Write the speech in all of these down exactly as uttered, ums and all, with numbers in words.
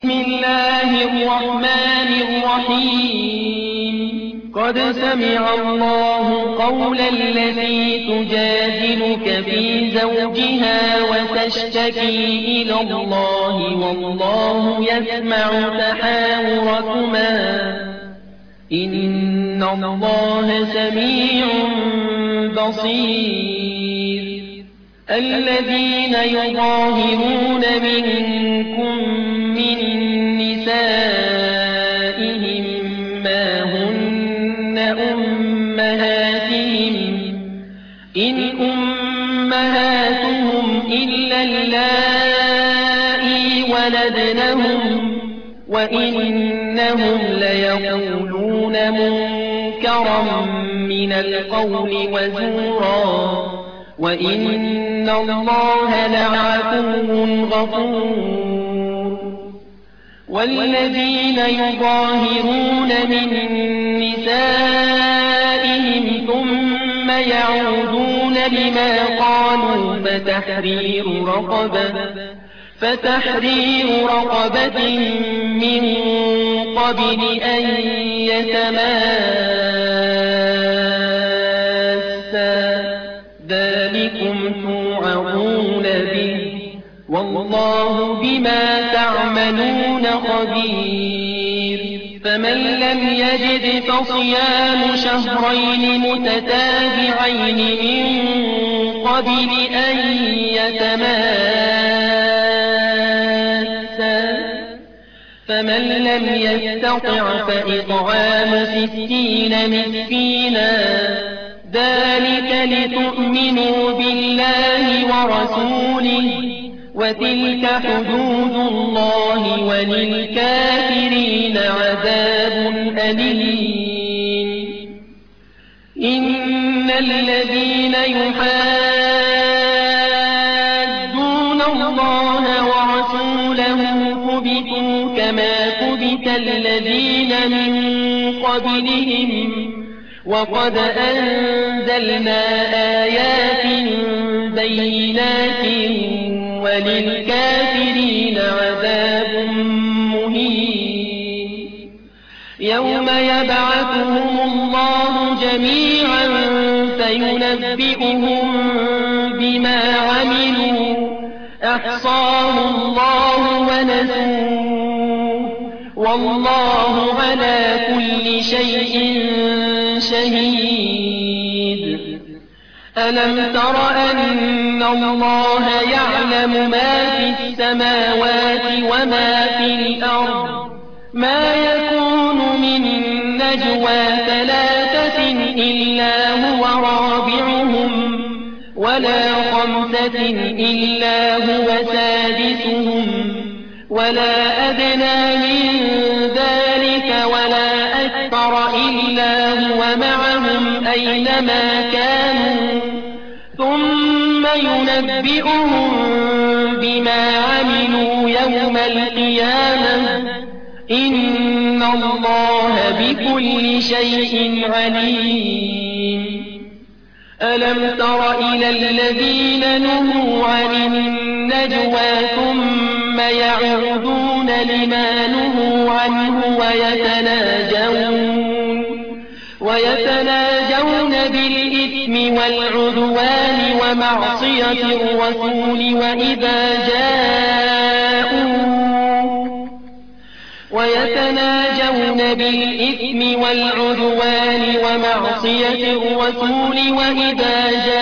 بسم الله الرحمن الرحيم قد سمع الله قول التي تجادلك في زوجها وتشتكي إلى الله والله يسمع تحاوركما إن الله سميع بصير الذين يظاهرون منكم من نسائهم ما هن أمهاتهم إن أمهاتهم إلا اللائي ولدنهم وإنهم ليقولون منكرا من القول وزورا وإن الله لعفو غفور والذين يظاهرون من نسائهم ثم يعودون لما قالوا فتحرير رقبة فتحرير رقبة من قبل أن يتماسا ذلكم توعظون به والله بما تعملون خبير فمن لم يجد فصيام شهرين متتابعين من قبل أن يتماسا فمن لم يستطع فإطعام ستين مسكينا ذلك لتؤمنوا بالله ورسوله وتلك حدود الله وللكافرين عذاب أليم إن الذين يحادون الله ورسوله كبتوا كما كبت الذين من قبلهم وقد أنزلنا آيات بينات وللكافرين عذاب مهين يوم يبعثهم الله جميعا فينبئهم بما عملوا أحصاه الله ونسوه والله على كل شيء شهيد ألم تر أن الله يعلم ما في السماوات وما في الأرض ما يكون من نجوى ثلاثة إلا هو رابعهم ولا خمسة إلا هو سادسهم ولا أدنى من ذلك ولا أكثر إلا هو معهم أينما كانوا ثم ينبئهم بما عملوا يوم القيامة إن الله بكل شيء عليم ألم تر إلى الذين نهوا عن النجوى ثم يعودون لما نهوا عنه ويتناجون ويتناجون بالإثم والعدوان ومعصية الرسول وإذا جاءوا ويتناجون بالإثم والعدوان ومعصية الرسول وإذا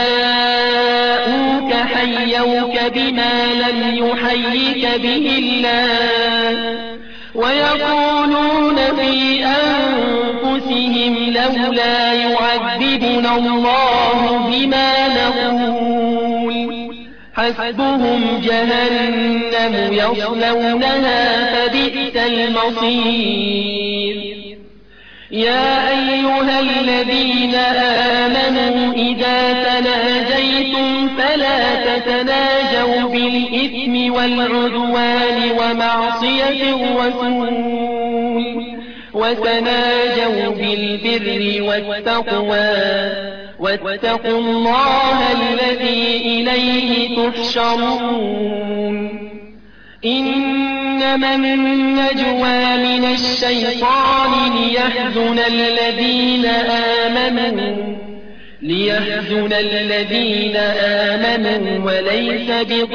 جاءوك حيوك بما لم يحيك به الله ويقولون في أنفسهم لولا يعذبنا الله بما نقول حسبهم جهنم يصلونها فبئس المصير يا أيها الذين آمنوا إذا تناجيتم فلا تتناجوا بالإثم والعدوان ومعصية الرسول وتناجوا بالبر والتقوى واتقوا الله الذي إليه تحشرون إنما النجوى من الشيطان ليحزن الذين آمنوا ليحزن الذين آمنوا وليس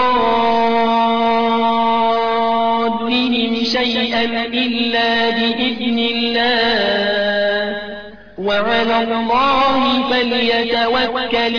بضارهم شيئا إلا بإذن الله وعلى الله فليتوكل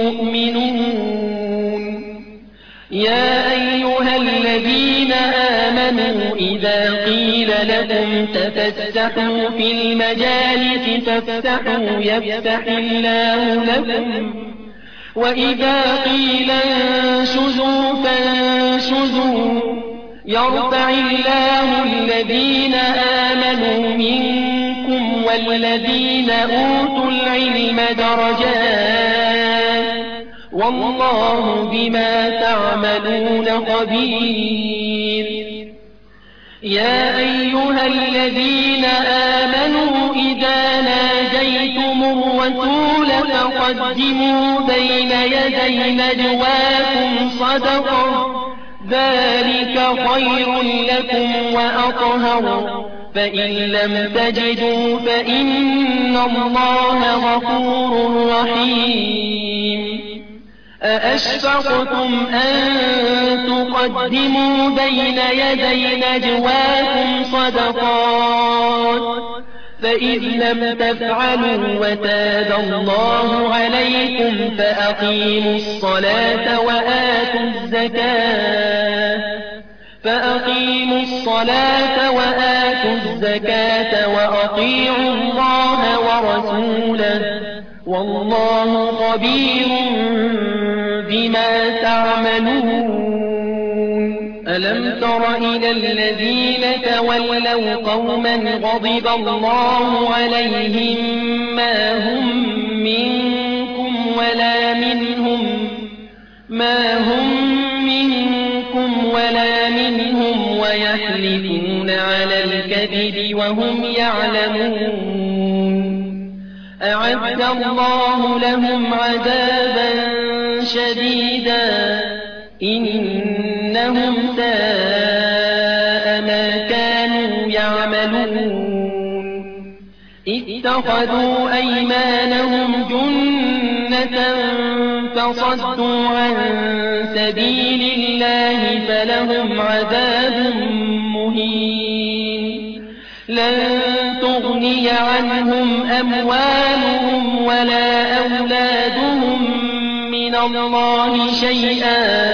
المؤمنون يا أيها الذين آمنوا إذا قيل لكم تفسحوا في المجالس فافسحوا يفسح الله لكم وإذا قيل انشزوا فانشزوا يرفع الله الذين آمنوا منكم والذين أوتوا العلم درجات والله بما تعملون خبير يا أيها الذين آمنوا إذا ناجيتم الرسول فقدموا بين يدي نجواكم صدقة ذلك خير لكم وأطهر فإن لم تجدوا فإن الله غفور رحيم أأشفقتم أن تقدموا بين يدي نجواكم صدقات فإذ لم تفعلوا وتاب الله عليكم فأقيموا الصلاة وآتوا الزكاة فأقيموا الصلاة وآتوا الزكاة وأطيعوا الله ورسوله والله خبير بما تعملون ألم تر إلى الذين تولوا قوما غضب الله عليهم ما هم منكم ولا منهم ما هم منكم ولا منهم ويحلفون على الكذب وهم يعلمون أعد الله لهم عذابا شديدا إنهم ساء ما كانوا يعملون اتخذوا أيمانهم جنة فصدوا عن سبيل الله فلهم عذاب مهين لن تغني عنهم أموالهم ولا أولادهم من الله شيئا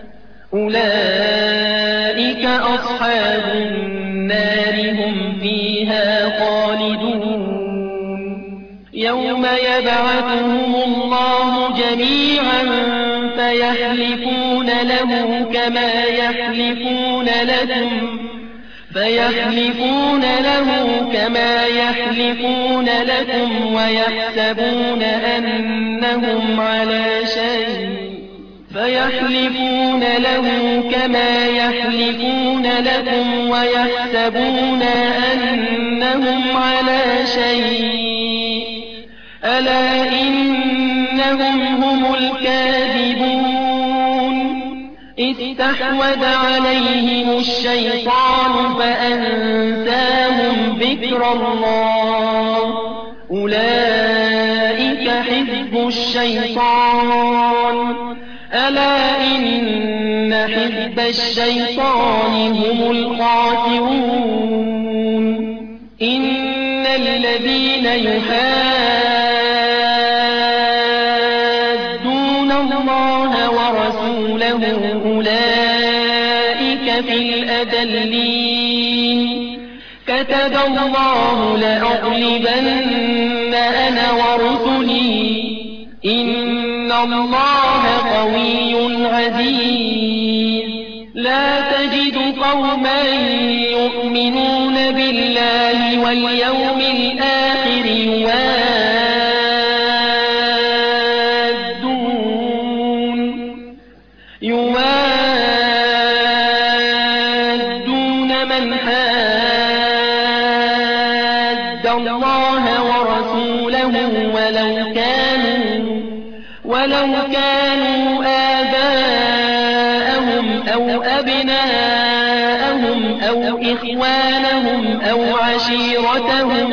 أولئك أصحاب النار هم فيها خالدون يوم يبعثهم الله جميعا فيحلفون له كما يحلفون لكم فيحلفون له كما يحلفون لكم ويحسبون أنهم على شيء فيحلفون له كما يحلفون لكم ويحسبون أنهم على شيء ألا إنهم هم الكاذبون استحوذ عليهم الشيطان فأنساهم ذكر الله أولئك حزب الشيطان ألا إن حزب الشيطان هم الخاسرون إن الذين يحادون الله ورسوله أولئك في الأذلين كتب الله لأغلبن أنا ورسلي إن الله قوي عزيز لا تجد قوما يؤمنون بالله واليوم الآخر يوادون يوادون من حاد الله ورسوله ولو كانوا ولو كانوا آباءهم أو أبناءهم أو إخوانهم أو عشيرتهم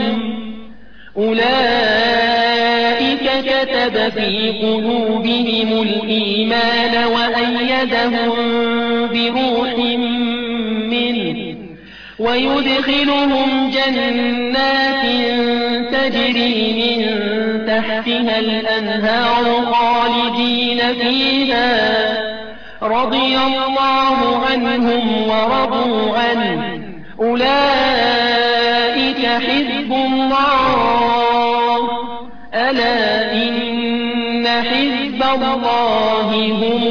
أولئك كتب في قلوبهم الإيمان وأيدهم بروح منه ويدخلهم جنات تجري من تحتها الأنهار خالدين فيها رضي الله عنهم ورضوا عنه أولئك حزب الله ألا إن حزب الله هم